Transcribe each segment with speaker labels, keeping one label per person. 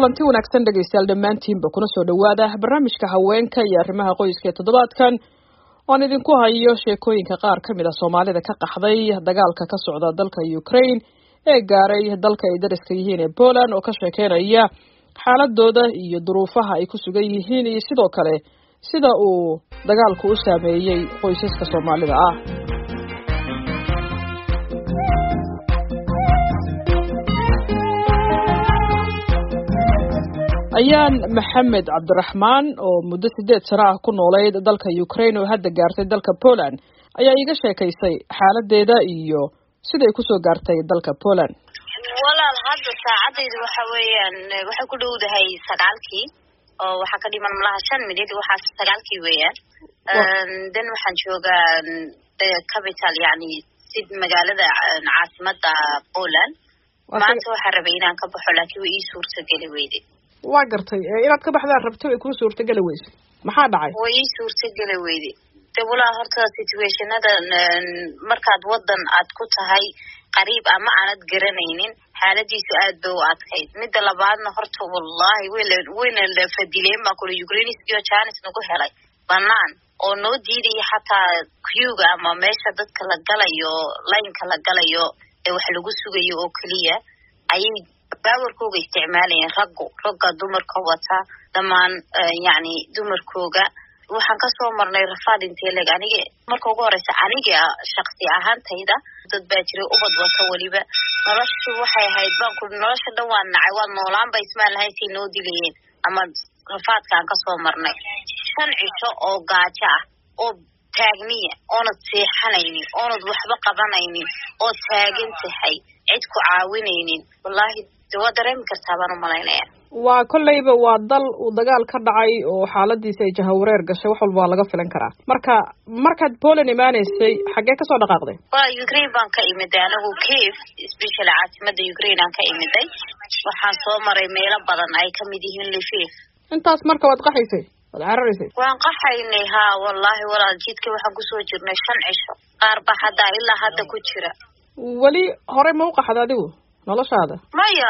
Speaker 1: kulanti wanaagsan dhegaystayaal dhammaantiinba kuna soo dhawaada barnaamijka haweenka iyo arrimaha qoyska ee toddobaadkan oon idinku hayo sheekooyinka qaar ka mid ah soomaalida ka qaxday dagaalka ka socda dalka Ukraine ee gaaray dalka ay dariska yihiin ee Poland oo ka sheekeynaya xaaladooda iyo duruufaha ay ku sugan yihiin iyo sidoo kale sida uu dagaalku u saameeyay qoysaska Soomaalida ah. ayaan maxamed cabdiraxmaan oo muddo 8 sano ah ku noolayd dalka Ukraine oo hadda gaartay dalka Poland ayaa iga sheekaysay xaaladeeda iyo siday ku soo gaartay dalka Poland.
Speaker 2: walaal hadda saacadaydu waxa weeyaan waxay ku dhowdahay 9kii oo waxa ka dhiman malaha 5 minute waxa 9kii weeyaan dan waxaan joogaa capital yani sid magaalada caasimada Poland maanta waxa rabay inaan ka baxo laakiin way ii suurtagali weyday.
Speaker 1: waa gartay inaad ka baxdaan rabto ay ku suurtagali weysay maxaa dhacay?
Speaker 2: way ii suurtagali weyday dawladaha horta situationada markaad wadan aad ku tahay qariib ama aanad garanaynin xaaladiisu aad bay u adkayd. midda labaadna horta wallahi wayna la fadileen ma kula Ukraine iyo China nagu helay banaan oo noo diiday xataa queuega ama meesha dadka la galayo line-ka la galayo ee wax lagu sugayo oo kaliya ayay baawarkooga isticmaalayeen ragga dumarka wata dhamaan yani dumarkooga waxaan ka soo marnay rafaad intee leg aniga marka ugu horeysa aniga shakhsi ahaantayda dad baa jiray ubad wata waliba noloshu waxay ahayd baan ku nolosha dhan waan nacay waan noolaan bay ismaan lahayn si noo dilayeen ama rafaadkaan ka soo marnay 5 cisho oo gaajo ah oo taagniya oonad seexanaynin oonad waxba qabanaynin oo taagan tahay cid ku caawinaynin wallahi waa dareemi kartaa baan u malaynayaa.
Speaker 1: waa kolleyba waa dal uu dagaal ka dhacay oo xaaladiisa ay jahawareer gashay wax walba waa laga filan karaa. markaad Poland imaanaysay xaggee kasoo dhaqaaqday?
Speaker 2: waa Ukraine baan ka imiday anigu Kiev especially caasimada Ukraine aan ka imiday waxaan soo maray meelo badan ay ka mid yihiin Lviv.
Speaker 1: intaas marka waad qaxaysay waad cararaysay?
Speaker 2: waan qaxaynay haa wallahi walaal jidka waxaan kusoo jirnay 5 cisho qaar ba ilaa hadda ku jira.
Speaker 1: weli hore ma u qaxda adigu noloshaada?
Speaker 2: maya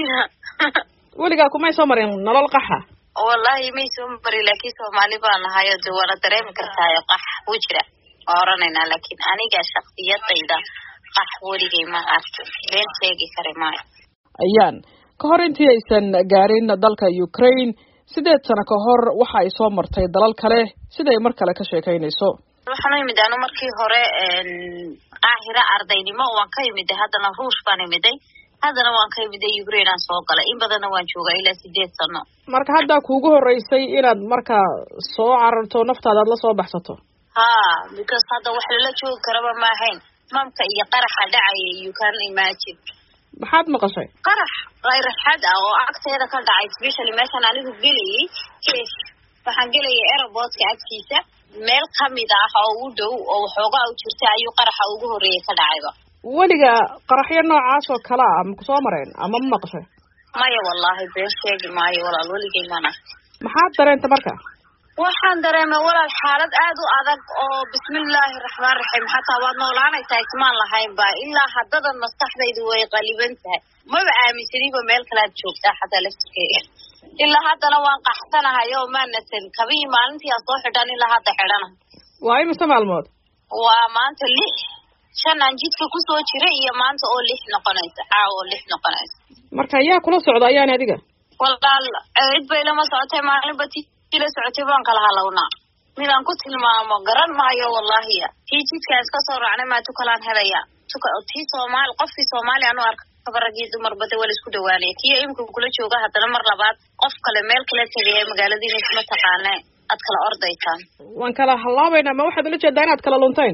Speaker 1: weligaa kumay soo marin nolol qaxa?
Speaker 2: wallahi may soo marin laakiin Soomaali baan ahay oo wala dareemi kartaa qax u jira oranayna laakiin aniga shakhsiyadayda qax weligay ma arkin been sheegi kare maayo.
Speaker 1: ayaan ka hor intii aysan gaarin dalka Ukraine 8 sano ka hor waxa ay soo martay dalal kale sida ay mar kale ka sheekaynayso.
Speaker 2: waxaan imid markii hore qaahira ardaynimo waan ka imid haddana ruush baan imiday haddana waan ka imid Ukraine aan soo galay in badan waan joogaa ilaa 8 sano.
Speaker 1: marka hadda kuugu horeysay inaad marka soo cararto naftaada la soo baxsato?
Speaker 2: because hadda wax la joogi karaba ma ahayn mamka iyo qaraxa dhacay you can imagine.
Speaker 1: maxaad maqashay?
Speaker 2: qarax غير حد oo agteeda ka dhacay especially meeshan anigu gelayay waxaan gelayay airport-ka agtiisa meel kamid ah oo u dhow oo xoogaa u jirta ayuu qaraxa ugu horeeyay ka dhacayba.
Speaker 1: weliga qaraxyo noocaas oo kala ah ma ku soo mareen ama ma maqashay?
Speaker 2: maya wallahi been sheegi maayo walaal weligay mana.
Speaker 1: maxaad dareenta marka?
Speaker 2: waxaan dareemay walaal xaalad aad u adag oo bismillaahi raxmaan raxiim xataa waad noolaanaysaa ismaan lahayn ba ilaa haddadan maskaxdaydu way qaliban tahay maba aaminsaniba meel kale aad joogtaa xataa laftirkeeda ilaa haddana waan qaxsanahay oo ma nasan kabii maalintii aan soo xidhan ilaa hadda xidhana.
Speaker 1: waa imisa maalmood?
Speaker 2: waa maanta 5 aan jidka kusoo jiray iyo maanta oo 6 noqonaysa oo 6 noqonaysa.
Speaker 1: marka ayaa kula socda ayaan adiga?
Speaker 2: walaal cid bay lama socotay maalinba ila socotay baan kala halawnaa midaan ku tilmaamo garan maayo wallahi tii jidkaas ka soo raacnay ma tukalaan helaya tii Soomaali qofkii Soomaali aanu arko baragii dumar bada wala isku dhawaanay kii imka kula jooga haddana mar labaad qof kale meel kale tagay magaaladiina isma taqaanay ad kala ordaytaan.
Speaker 1: waan kala halaabayna ma waxaad ula jeedaa inaad kala luntayn?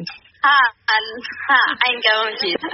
Speaker 2: aynka wajida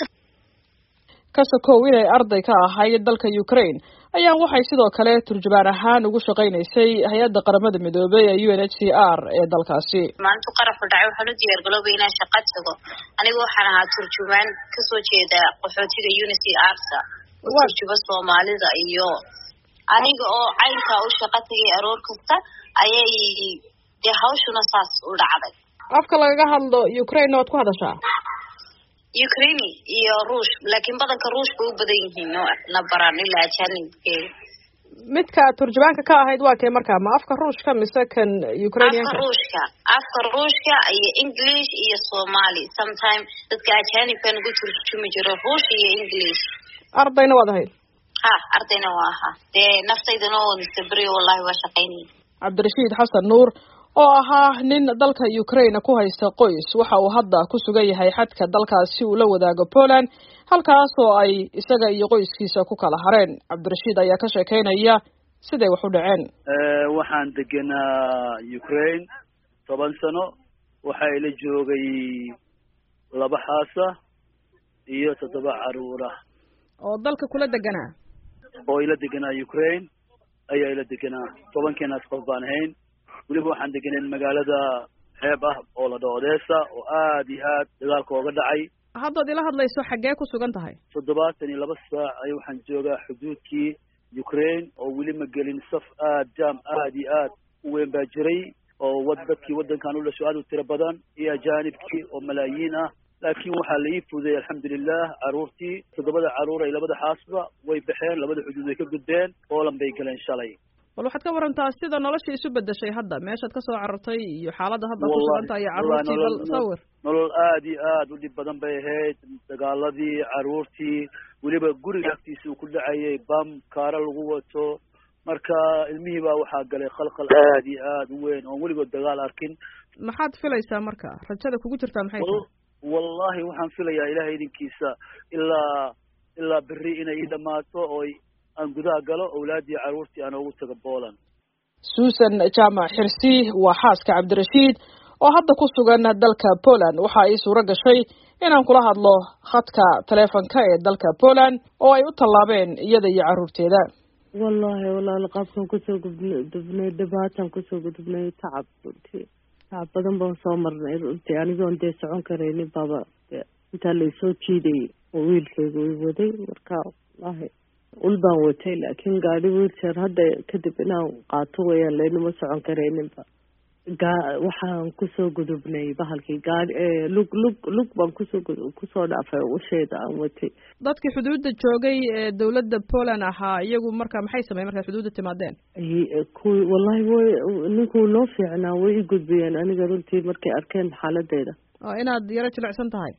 Speaker 1: kasoo inay arday ka ahayd dalka Ukraine ayaan waxay sidoo kale turjubaan ahaan ugu shaqaynaysay hay'adda qaramada midoobay ee UNHCR ee dalkaasi.
Speaker 2: maanta qaraxu dhacay waxaan u diyaar garoobay inaan shaqo tago anigu waxaan ahaa turjumaan ka soo jeeda qaxootiga UNHCR turjuba Soomaalida iyo aniga oo caynka u shaqo tagay aroor kasta ayay hawshuna saas u dhacday.
Speaker 1: afka laga hadlo Ukraine waad ku hadashaa?
Speaker 2: Ukraine iyo Ruush laakiin badanka Ruush bay u badan yihiin nabaran ilaa Jaanibkeeda.
Speaker 1: midka turjubaanka ka ahayd waa kee markaa ma afka ruushka mise kan Ukrainianka?
Speaker 2: afka ruushka iyo English iyo Somali. Sometimes dadka ajaanibka nagu turjumi jiro ruush iyo English.
Speaker 1: Ardayna waad ahayd?
Speaker 2: ardayna waa ahaa. dee naftaydana oo sabri wallahi waa shaqaynay.
Speaker 1: Cabdirashiid Xasan Nuur oo ahaa nin dalka Ukraine ku haysta qoys waxa uu hadda ku sugan yahay xadka dalkaasi uu la wadaago Poland halkaas oo ay isaga iyo qoyskiisa ku kala hareen. Cabdirashiid ayaa ka sheekeynaya siday wax u dhaceen.
Speaker 3: waxaan deganaa Ukraine 7 sano waxa ila joogay 2 xaasa iyo 7 caruur ah
Speaker 1: oo dalka kula deganaa
Speaker 3: oo ila deganaa Ukraine ayaa ila deganaa 7 keenaas qof baan ahayn. weliba waxaan deganeen magaalada xeeb ah oo la dhaho Odessa oo aad iyo aad dagaalka uga dhacay.
Speaker 1: haddaad ila hadlayso xaggee ku sugan tahay?
Speaker 3: 72 saac ay waxaan joogaa xuduudkii Ukraine oo weli ma gelin saf jam aad iyo aad u weyn baa jiray oo dadkii wadankan u dhashay aad u tiro badan iyo ajaanibkii oo malaayiin ah. laakiin waxaa la ii fuday alxamdulilah caruurtii 7 caruur ay 2 xaasba way baxeen 2 xuduud ay ka gudbeen Poland bay galeen shalay.
Speaker 1: bal waxaad ka warantaa sida nolosha isu bedeshay hadda meeshaad ka soo carartay iyo xaaladda hadda ku suganta iyo caruurtii bal sawir.
Speaker 3: nolol aad iyo aad u dhib badan bay ahayd dagaaladii caruurtii weliba guriga agtiisa uu ku dhacayay bam kaara lagu wato marka ilmihii baa waxaa galay khalkhal aad iyo aad u weyn oo weligood dagaal arkin.
Speaker 1: maxaad filaysaa marka rajada kugu jirtaa maxay tahay?
Speaker 3: wallahi waxaan filayaa ilaahay idinkiisa ilaa berri inay ii dhamaato oo aan gudaha galo awlaadii caruurtii aan ugu tago Poland.
Speaker 1: Susan Jamac Xirsi waa xaaska Cabdirashiid oo hadda ku sugan dalka Poland waxa ay suura gashay inaan kula hadlo khadka taleefanka ee dalka Poland oo ay u tallaabeen iyada iyo caruurteeda.
Speaker 4: wallahi qaabkan kusoo gudubnay dhibaatan kusoo gudubnay tacab badan baan soo marnay runtii anigoon dee socon karaynin baba intaa laysoo jiiday oo wiilkayga uu waday marka wallahi ul baan watay laakiin gaadhi wheelchair hadda kadib inaan qaato wayaan laynuma socon karayninba. waxaan kusoo gudubnay bahalkii gaadhi lug baan kusoo dhaafay usheeda aan watay.
Speaker 1: dadkii xuduudda joogay ee dawladda Poland ahaa iyagu marka maxay sameeyeen markay xuduudda timaadeen?
Speaker 4: wallahi ninkuu loo fiicnaa way i gudbiyeen aniga runtii markay arkeen xaaladeyda.
Speaker 1: oo inaad yaro jilicsan tahay?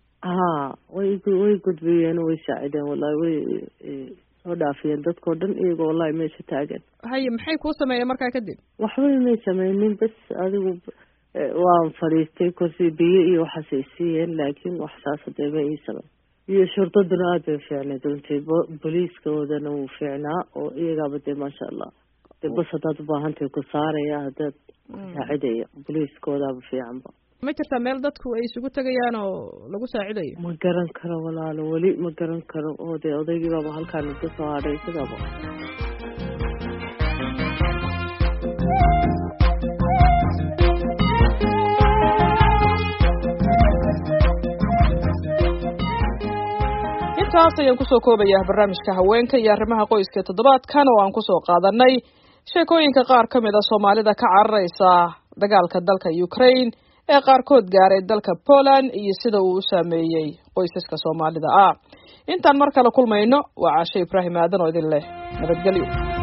Speaker 4: way gudbiyeen way saacideen wallahi way soo dhaafiyeen dadkoo dhan iyagoo wallahi meesha taagan.
Speaker 1: haye maxay kuu sameeyeen markaa kadib?
Speaker 4: waxba may sameynin bas adigu waan fadhiistay kursi biyo iyo waxaasay siiyeen laakiin wax saas hadee ma ii sameyn. iyo shurtaduna aad bay fiicnayd runtii booliiskoodana wuu fiicnaa oo iyagaaba dee maasha allah dee bas haddaad ubaahantahay ku saaraya haddaad saacidaya booliiskoodaaba fiicanba.
Speaker 1: ma jirtaa meel dadku ay isugu tegayaan oo lagu saacidayo?
Speaker 4: ma garan karo walaalo weli ma garan karo oo dee odaygii baaba halkaan iska soo hadhay sidaba.
Speaker 1: intaas ayaan kusoo koobayaa barnaamijka haweenka iyo arrimaha qoyska toddobaadkan oo aan kusoo qaadanay sheekooyinka qaar ka mid a Soomaalida ka cararaysa dagaalka dalka Ukraine ee qaarkood gaaray dalka Poland iyo sida uu u saameeyay qoysaska Soomaalida intaan mar kale kulmayno waa Caashe Ibraahim Aadan oo idin leh nabadgelyo.